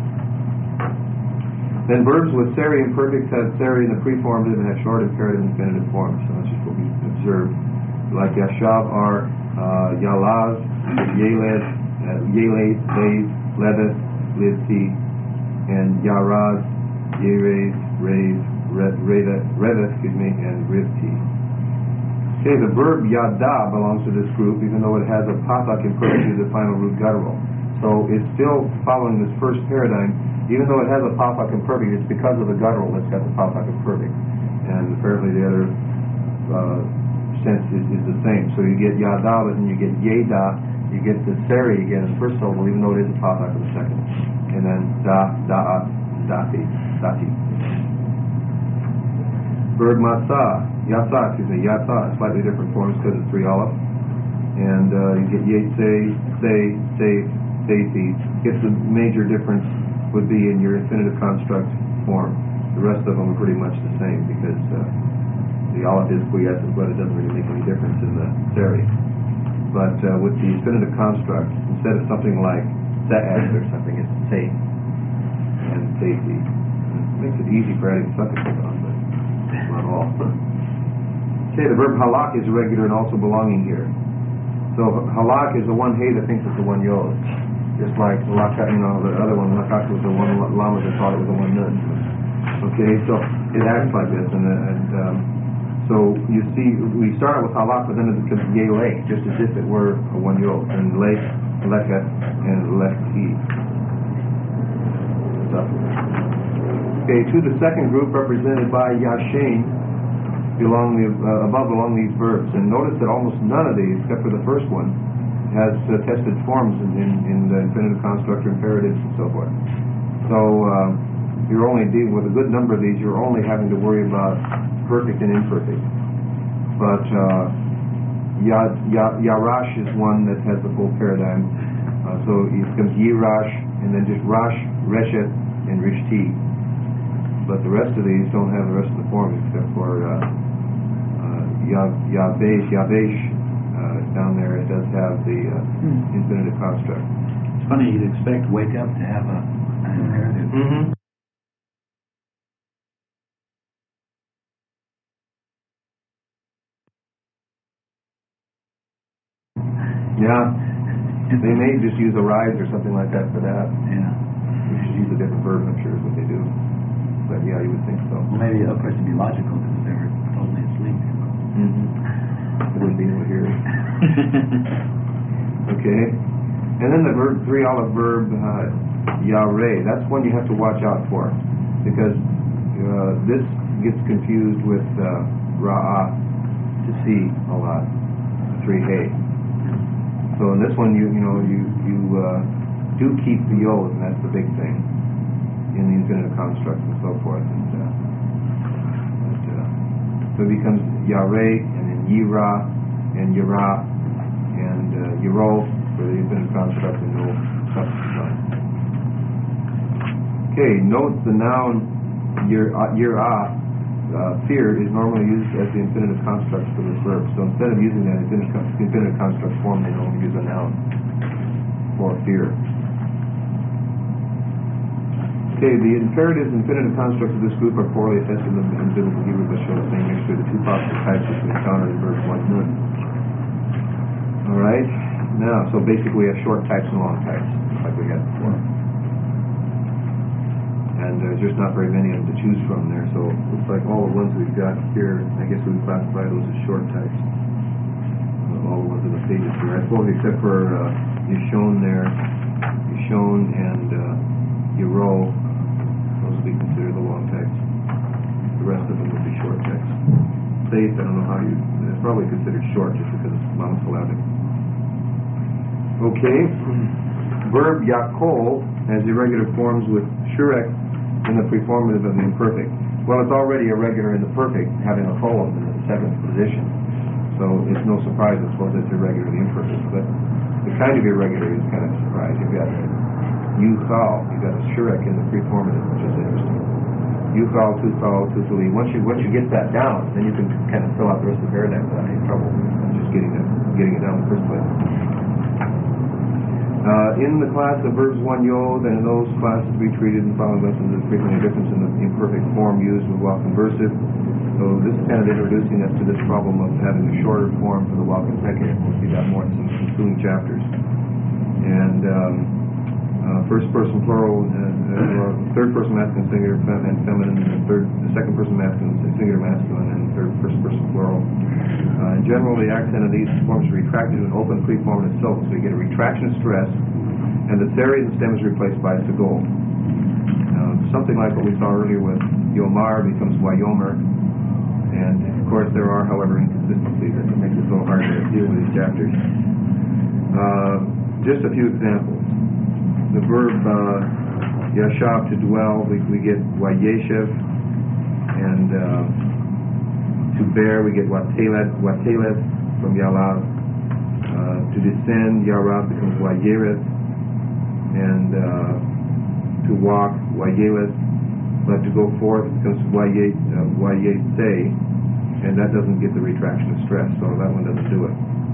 Then verbs with seri imperfects have seri in the preformative and have short imperative and infinitive forms. So that's just what we observed. Like yashav are uh, Yalaz, Yelez, uh, Yelez, Bez, Leveth, Livti, and Yaraz, Yerez, Rez, Reveth, Reveth, excuse me, and Rivti. Okay, the verb Yada belongs to this group, even though it has a pathak imperfect, the final root guttural. So it's still following this first paradigm. Even though it has a pathak imperfect, it's because of the guttural that's got the pathak imperfect. And apparently the other uh, sense is, is the same. So you get Yada, but then you get Yeda, you get the Seri again in the first syllable, even though it is a pathak in the second. And then Da, Da'a, Dati, Dati. Verb Masa, Yasa, excuse me, Yasa, slightly different forms because it's three aleph. And uh, you get Yetse, Say, Safe, Safety. Guess the major difference would be in your infinitive construct form. The rest of them are pretty much the same because uh, the aleph is quiescent, but it doesn't really make any difference in the seri. But uh, with the infinitive construct, instead of something like Sa'ad or something, it's Safe and Safety. It makes it easy for adding suffixes on, but not all. Okay, the verb halak is irregular and also belonging here. So halak is the one hey that thinks it's the one yod. Just like laka, you know, the other one, lakak was the one lama that thought it was the one nun. Okay, so it acts like this, and, and um, so you see, we start with halak, but then it becomes yele, just as if it were a one yod, and le, leka, and lefti. So, okay, to the second group represented by Yashin, belong the, uh, above belong these verbs. And notice that almost none of these, except for the first one, has uh, tested forms in, in, in the infinitive construct or imperatives and so forth. So uh, you're only dealing with a good number of these, you're only having to worry about perfect and imperfect. But uh, Yad, Yad, Yarash is one that has the full paradigm. Uh, so it becomes Yirash, and then just Rash, Reshet, and Rishti. But the rest of these don't have the rest of the forms except for uh, uh, Yavesh, Yavesh uh, down there. It does have the uh, hmm. infinitive construct. It's funny, you'd expect wake up to have a, an imperative. Mm-hmm. Yeah, they may just use a rise or something like that for that. Yeah. We should use a different verb, I'm sure, is what they do. But yeah, you would think so. Well, maybe, of course, it'd be logical because they were totally asleep. Mm-hmm. They wouldn't be able to hear it. Okay. And then the verb, three olive verb, uh, yare, that's one you have to watch out for because uh, this gets confused with uh, ra'ah, to see a lot, three hey. So in this one, you you know, you, you uh, do keep the yod, and that's the big thing in the infinitive construct and so forth. And, uh, but, uh, so it becomes Yare, and then Yira, and Yira, and uh, Yiro for the infinitive construct, and no substitute line. Okay, note the noun Yira, uh, fear is normally used as the infinitive construct for this verb. So instead of using that infinitive, infinitive construct form, they normally use a noun for fear. Okay, the imperatives and infinitive constructs of this group are poorly attested in, in biblical Hebrew, but show the same mixture of the two possible types which we encountered in verse one nun. All right, now, so basically we have short types and long types, like we had before. And there's just not very many of them to choose from there, so it looks like all the ones we've got here, I guess we would classify those as short types. All the ones in the pages here, I suppose, except for uh, Yishon there, Yishon and uh, Yiro. Those would be considered the long text. The rest of them would be short text. Safe, I don't know how you... It's probably considered short just because it's monosyllabic. Okay. Verb Yakol has irregular forms with shurek in the preformative of the imperfect. Well, it's already irregular in the perfect, having a colon in the seventh position. So it's no surprise, I suppose, it's irregular in the imperfect. But the kind of irregular is kind of a surprise. You've got Yuchal, you've got a shurek in the preformative, which is interesting. Yuchal, Tuchal, Tuchali. Once you once you get that down, then you can kind of fill out the rest of the paradigm without any trouble. Just getting it getting it down in the first place. Uh, in the class of verbs one yod, and in those classes we treated in following lessons, there's frequently a difference in the imperfect form used with while conversive. So this is kind of introducing us to this problem of having a shorter form for the Walkentekek. We'll see that more in some ensuing chapters. And um, uh, first person plural, uh, uh, third person masculine, singular, fem- and feminine, and third, the second person masculine, singular, masculine, and third first person plural. Uh, in general, the accent of these forms is retracted to an open preform in itself, so you get a retraction of stress, and the series and stem is replaced by segol. Uh, something like what we saw earlier with Yomar becomes Wayomer, and of course there are, however, inconsistencies that make it a little hard to deal with these chapters. Uh, just a few examples. The verb uh, yashav, to dwell, we, we get Wayeshev, and uh, to bear, we get Watelet, Watelet from Yalav. Uh, to descend, Yarav becomes Wayeret, and uh, to walk, Wayelet, but to go forth becomes Wayet, uh, Wayete, and that doesn't get the retraction of stress, so that one doesn't do it.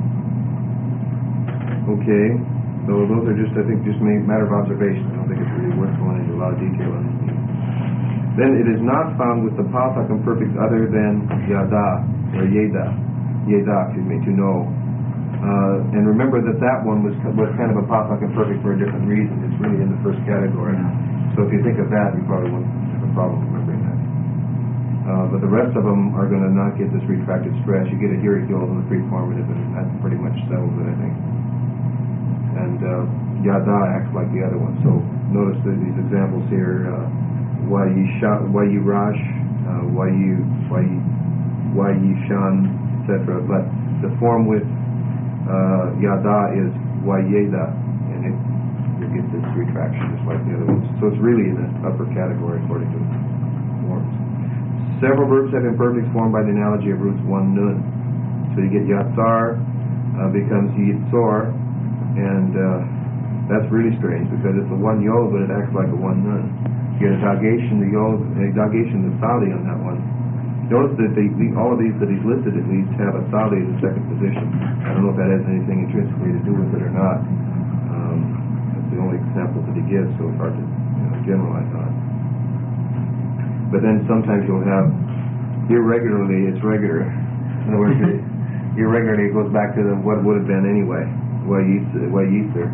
Okay, so those are just, I think, just a matter of observation. I don't think it's really worth going into a lot of detail on this. Then it is not found with the Pathak imperfects other than Yada, or Yeda, Yeda, excuse me, to know. Uh, and remember that that one was was kind of a Pathak imperfect for a different reason. It's really in the first category. So if you think of that, you probably wouldn't have a problem remembering that. Uh, but the rest of them are going to not get this retracted stress. You get a here guild in the preformative, and that pretty much settles it, I think. And uh, Yada acts like the other one. So notice that these examples here. Uh, Wayirash, uh, Wayi, Wayi, Wayishan, et cetera. But the form with uh, Yada is Wayeda, and it, it gets this retraction just like the other ones. So it's really in the upper category according to the forms. Several verbs have imperfects formed by the analogy of roots one nun. So you get Yatsar uh, becomes Yitzor, and uh, that's really strange because it's a one yod, but it acts like a one nun. You get a dagation, the yod, a dagation, the sali on that one. Notice that they, all of these that he's listed at least have a sali in the second position. I don't know if that has anything intrinsically to do with it or not. Um, that's the only example that he gives, so it's hard to you know, generalize on. But then sometimes you'll have irregularly, it's regular. In other words, it, irregularly it goes back to the, what would have been anyway. Why Yisr.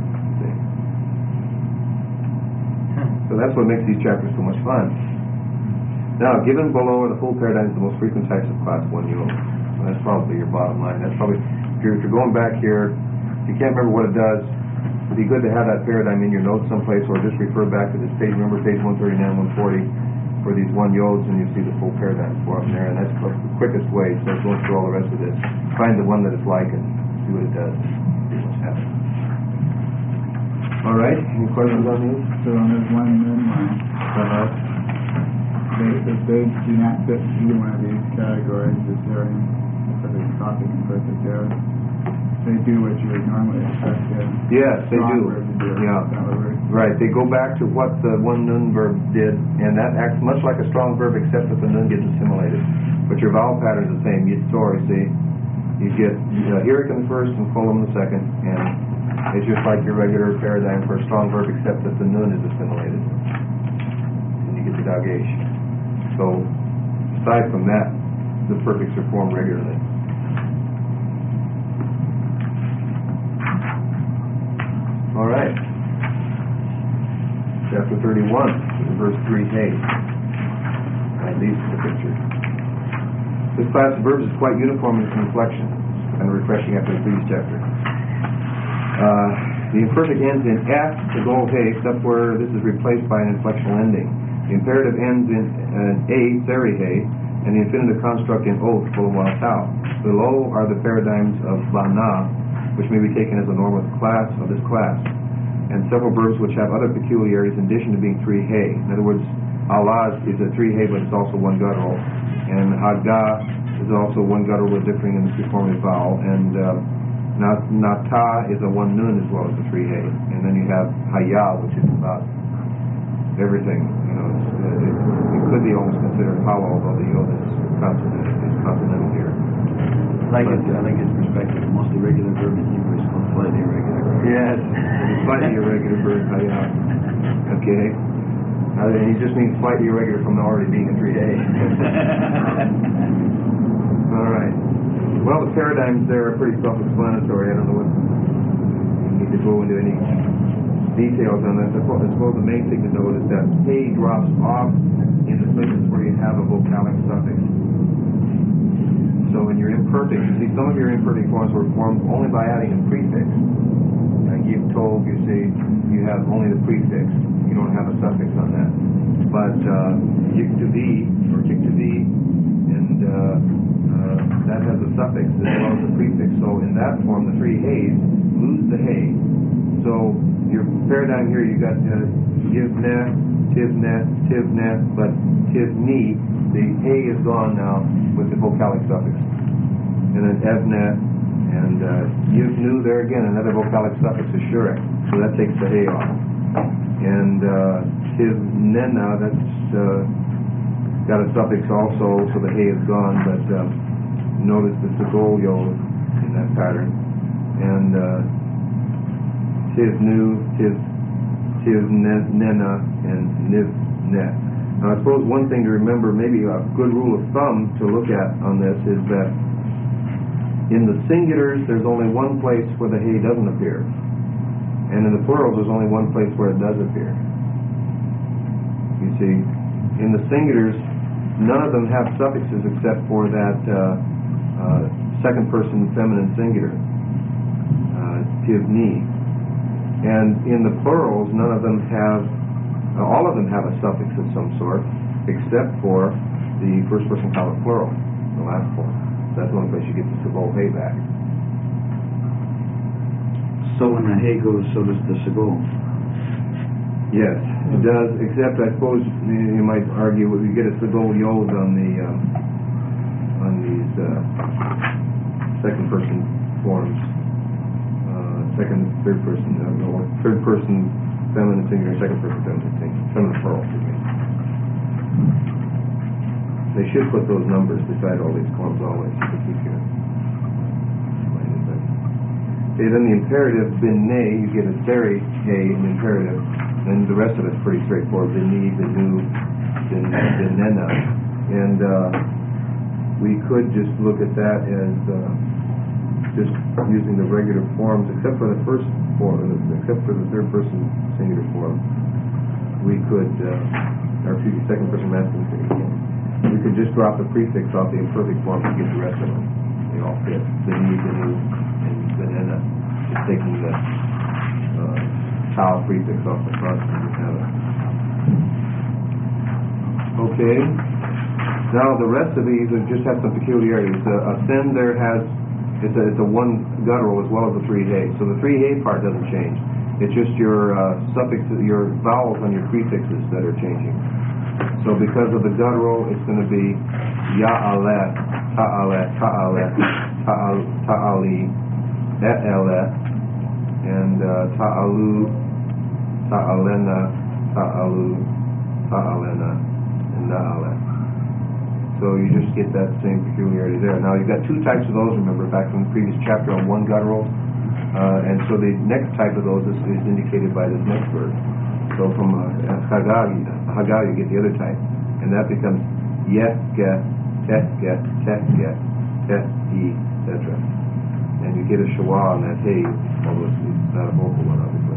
So that's what makes these chapters so much fun. Now, given below are the full paradigms of the most frequent types of class one yod. So that's probably your bottom line. That's probably, if you're, if you're going back here, if you can't remember what it does, it'd be good to have that paradigm in your notes someplace, or just refer back to this page. Remember page one thirty-nine, one forty, for these one yods, and you see the full paradigms for them there. And that's the quickest way, instead of going through all the rest of this. Find the one that it's like and see what it does. See what's happening. All right, any questions on these? So on this one moon one, uh, they, if they do not fit either one of these categories, is there any specific topic and perfect there? They do what you would normally expect a yes, they do. verb to do. Yeah, right. They go back to what the one nun verb did, and that acts much like a strong verb, except that the nun gets assimilated. But your vowel pattern is the same. Yitzor, see, you get uh, Hirik in the first and Kolum in the second, and it's just like your regular paradigm for a strong verb, except that the nun is assimilated, and you get the dagesh. So, aside from that, the perfects are formed regularly. All right. Chapter thirty-one, verse three a. Right, these are the picture. This class of verbs is quite uniform in its inflection, kind of refreshing after the previous chapter. Uh, the imperfect ends in F to go hey, except where this is replaced by an inflectional ending. The imperative ends in uh, A, seri hey, and the infinitive construct in oath, kolowal tau. Below are the paradigms of lana, which may be taken as a norm of the class of this class, and several verbs which have other peculiarities in addition to being three hey. In other words, Allah is a three hey, but it's also one guttural, and haga is also one guttural but differing in the preformative vowel, and uh, Nata is a one nun as well as a three hey, and then you have Hayal, which is about everything. You know, it's, uh, it, it could be almost considered hollow, although the yod is consonant, is consonantal here. I like it. I like his perspective. Most irregular verb in Hebrew is called slightly irregular. Yes, it's slightly irregular verb Hayal. Okay. Uh, and he just means slightly irregular from already being a three A. All right. Well, the paradigms there are pretty self-explanatory. I don't know what you need to go into any details on that. I suppose the main thing to note is that hey drops off in the places where you have a vocalic suffix. So in your imperfect, you see some of your imperfect forms were formed only by adding a prefix. Like you've told, you see, you have only the prefix. You don't have a suffix on that. But uh, kick to be, or kick to be, and uh, uh, that has a suffix as well as a prefix. So in that form, the three hays lose the hay. So your paradigm here, you got uh, yivneh, tivneh, tivneh, but tivni, the hay is gone now with the vocalic suffix. And then evneh, and uh, yivnu, there again, another vocalic suffix is shurek, so that takes the hay off. And uh, tivnena, that's uh, got a suffix also, so the hay is gone, but uh, notice the segol yod in that pattern. And uh, tivnu, tiv, tivnena, and nivneh. Now, I suppose one thing to remember, maybe a good rule of thumb to look at on this is that in the singulars, there's only one place where the hay doesn't appear. And in the plurals, there's only one place where it does appear. You see, in the singulars, none of them have suffixes except for that uh, uh, second person feminine singular, uh, tivni. And in the plurals, none of them have Uh, all of them have a suffix of some sort, except for the first person column plural, the last form. That's the only place you get the segol hay back. So when the hay goes, so does the segol. Yes, it does, except I suppose you, you might argue well, you get a segol yod on the um, on these uh, second person forms, uh, second, third person, uh, or third person feminine singular, second person feminine singular, feminine plural, excuse me. They should put those numbers beside all these columns always. Okay, then the imperative, binne, you get a seri hay in imperative, and the rest of it's pretty straightforward, binni, binu, binena. And uh, we could just look at that as uh, just using the regular forms, except for the first form, except for the third person singular form. We could, uh, or excuse me, second person masculine singular. We could just drop the prefix off the imperfect form to get the rest of them. They all fit. The ni, the nu, and banana. Just taking the uh, tau prefix off the front and you have it. Okay. Now the rest of these just have some peculiarities. Uh, a sin there has It's a, it's a one guttural as well as a three hay. So the three hay part doesn't change. It's just your uh, suffixes, your vowels and your prefixes that are changing. So because of the guttural, it's going to be ya'aleh, ta'aleh, ta'aleh, ta'ali, e'eleh, and uh, ta'alu, ta'alena, ta'alu, ta'alena, and na'aleh. So you just get that same peculiarity there. Now you've got two types of those, remember, back from the previous chapter on one guttural. Uh, and so the next type of those is, is indicated by this next word. So from uh, Hagal, Hagal you get the other type. And that becomes yeh, get, teh, get, teh, get, teh, e, et cetera. And you get a shawah on that hey, although it's not a vocal one, obviously.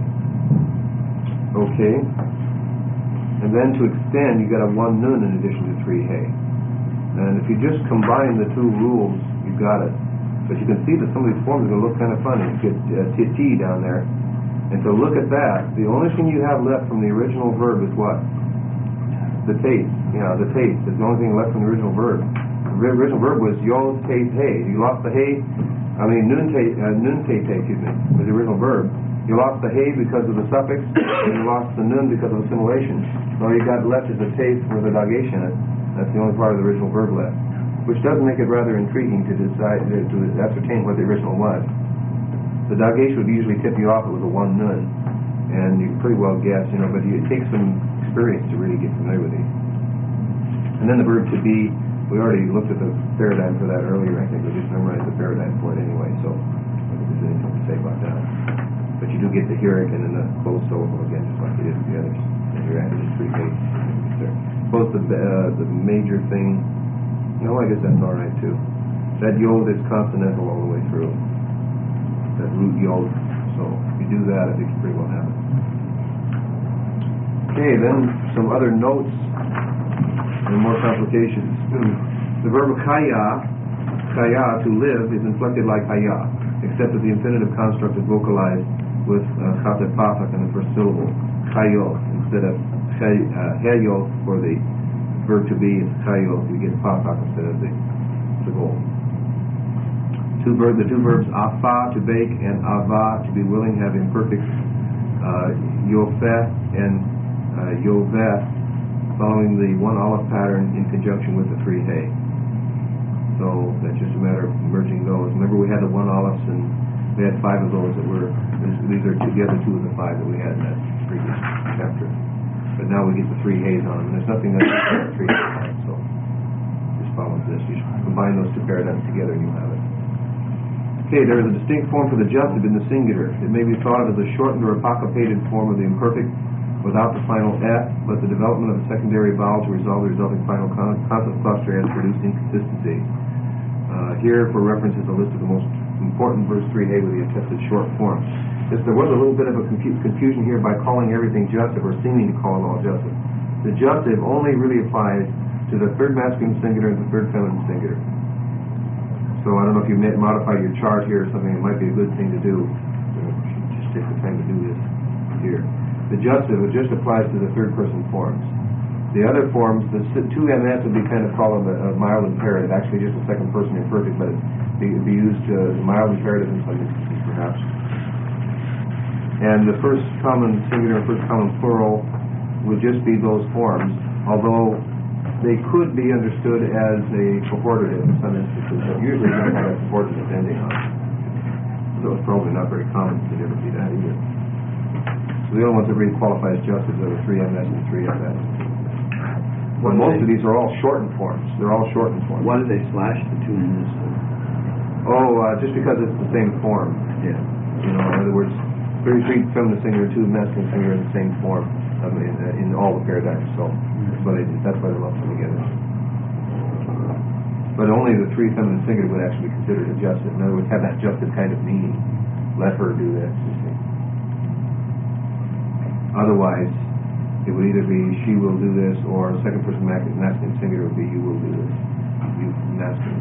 Okay. And then to extend, you got a one nun in addition to three hey. And if you just combine the two rules, you've got it. But you can see that some of these forms are going to look kind of funny. You get uh, T down there. And to look at that, the only thing you have left from the original verb is what? The taste. You know, the taste is the only thing left from the original verb. The original verb was yod, taste, hay. You lost the hay, I mean, nun, taste, uh, nun, taste, excuse me, was the original verb. You lost the hay because of the suffix, and you lost the nun because of assimilation. So all you got left is the taste with the dagation. That's the only part of the original verb left, which does make it rather intriguing to decide to, to ascertain what the original was. The dagesh would usually tip you off it was a one nun, and you can pretty well guess, you know, but it takes some experience to really get familiar with these. And then the verb to be, we already looked at the paradigm for that earlier. I think we just memorized the paradigm for it anyway, so I don't think there's anything to say about that. But you do get the hirik and then the closed syllable again, just like you did with the others. you're adding the three H. Both the uh, the major thing. No, I guess that's all right too. That yod is consonantal all the way through. That root yod. So if you do that, I think you pretty well have it. Okay, then some other notes and more complications. The verb kaya, kaya, to live, is inflected like haya, except that the infinitive construct is vocalized with uh, chate pafak in the first syllable, chayo, instead of heyo for the verb to be, it's chayo, you get pafak instead of the syllable. Two verb, the two verbs afa, to bake, and ava, to be willing, have imperfects uh, yofeh and uh, yoveh, following the one aleph pattern in conjunction with the three hey. So that's just a matter of merging those. Remember, we had the one alephs, and we had five of those that were, these are together two of the five that we had in that previous chapter. But now we get the three hays on them, and there's nothing that's the three hays, so just follows this. You combine those two paradigms together and you have it. Okay, there is a distinct form for the jussive in the singular. It may be thought of as a shortened or apocryphated form of the imperfect without the final F, but the development of a secondary vowel to resolve the resulting final con- consonant cluster has produced inconsistency. Uh, here, for reference, is a list of the most important verse three A with the attested short form. Yes, there was a little bit of a confu- confusion here by calling everything jussive, or seeming to call it all jussive. The jussive only really applies to the third masculine singular and the third feminine singular. So I don't know if you modify your chart here or something, it might be a good thing to do. Just take the time to do this here. The jussive, it just applies to the third person forms. The other forms, the two M S would be kind of called a, a mild imperative, actually just a second person imperfect, but it'd be, it'd be used uh, as a mild imperative in some instances perhaps. And the first common singular and first common plural would just be those forms, although they could be understood as a purportative in some instances, but usually you don't have a purportative ending on it. So it's probably not very common to ever see that either. So the only ones that really qualify as jussives are the three M S and three F S. Well, most of these are all shortened forms. They're all shortened forms. Why do they slash the two in this? Oh, uh, just because it's the same form. Yeah. You know, in other words, three, three feminine singular, two masculine singular in the same form. I mean, uh, in all the paradigms. So that's why they that's why they lump them together. But only the three feminine singular would actually be considered a jussive. In other words, have that jussive kind of meaning. Let her do this. You see. Otherwise, it would either be she will do this, or second person masculine singular would be you will do this. You masculine.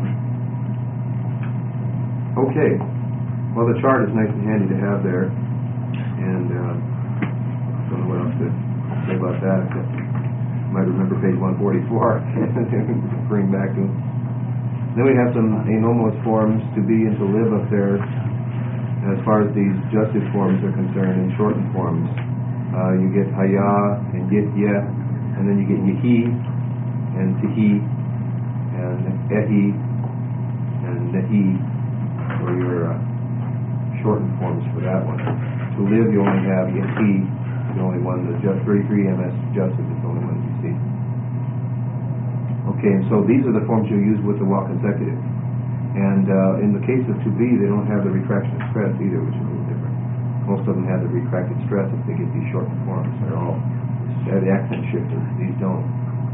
Okay. Well, the chart is nice and handy to have there, and uh, I don't know what else to say about that. Except you might remember page one forty-four. Bring back to. Then we have some anomalous forms to be and to live up there, as far as these jussive forms are concerned, and shortened forms. Uh, you get haya and yitye, and then you get yehi and tihi and ehi and nehi for your uh, shortened forms for that one. To live, you only have yehi, the only one. The just thirty-three M S jussive is the only one you see. Okay, and so these are the forms you use with the while consecutive. And uh, in the case of to be, they don't have the retraction of stress either, which is a little different. Most of them have the retracted stress if they get these shortened forms. They're all have the accent shifted. These don't.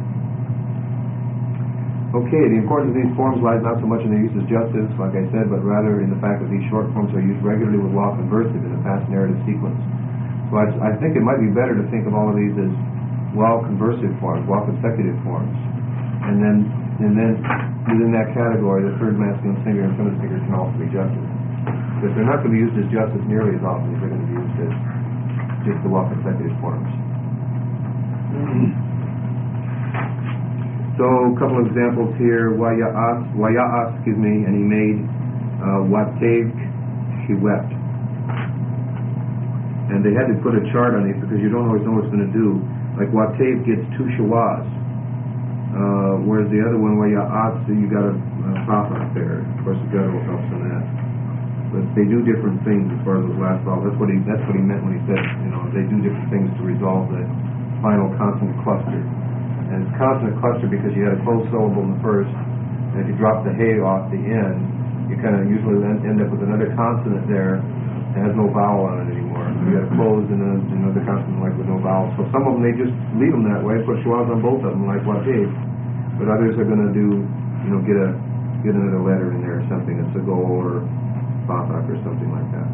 Okay, the importance of these forms lies not so much in their use as justives, like I said, but rather in the fact that these short forms are used regularly with while conversive in the past narrative sequence. So I, I think it might be better to think of all of these as while conversive forms, while consecutive forms. And then and then within that category, the third masculine singular and feminine singular can also be justives. But they're not going to be used as justice nearly as often as they're going to be used as just the while consecutive forms. So a couple of examples here. Waya'as, waya'as, excuse me, and he made uh, watev, she wept. And they had to put a chart on these because you don't always know what it's going to do. Like watev gets two shawaz, uh, whereas the other one, waya'as, you got a uh, prophet there. Of course, the Guttural helps on that. But they do different things as far as those last vowels. That's what he that's what he meant when he said, you know, they do different things to resolve the final consonant cluster. And it's consonant cluster because you had a closed syllable in the first, and if you drop the hey off the end, you kind of usually end up with another consonant there, It has no vowel on it anymore. You got a close and a, another consonant like with no vowel. So some of them they just leave them that way, put schwas on both of them like Wate. But others are going to do, you know, get a get another letter in there or something, a Sago or Bathak or something like that.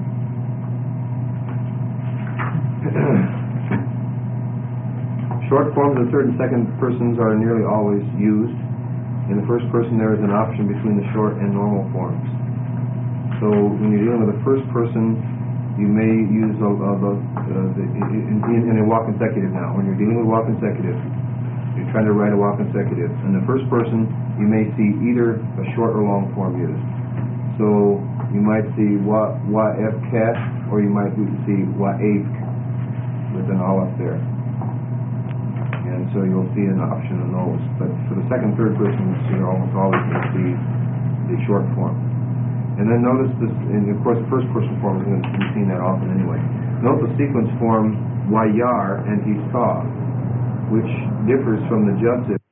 Short forms of third and second persons are nearly always used. In the first person there is an option between the short and normal forms. So when you're dealing with the first person, you may use a, a, a, uh, the, in, in, in a walk consecutive now. When you're dealing with walk consecutive, you're trying to write a walk consecutive. In the first person, you may see either a short or long form used. So you might see wa wa f kat, or you might see wa avk with an aleph there. And so you'll see an option in those. But for the second, third person, you're almost always going to see the short form. And then notice this, and of course the first person form is going to be seen that often anyway. Note the sequence form wayar and isar, which differs from the jussive.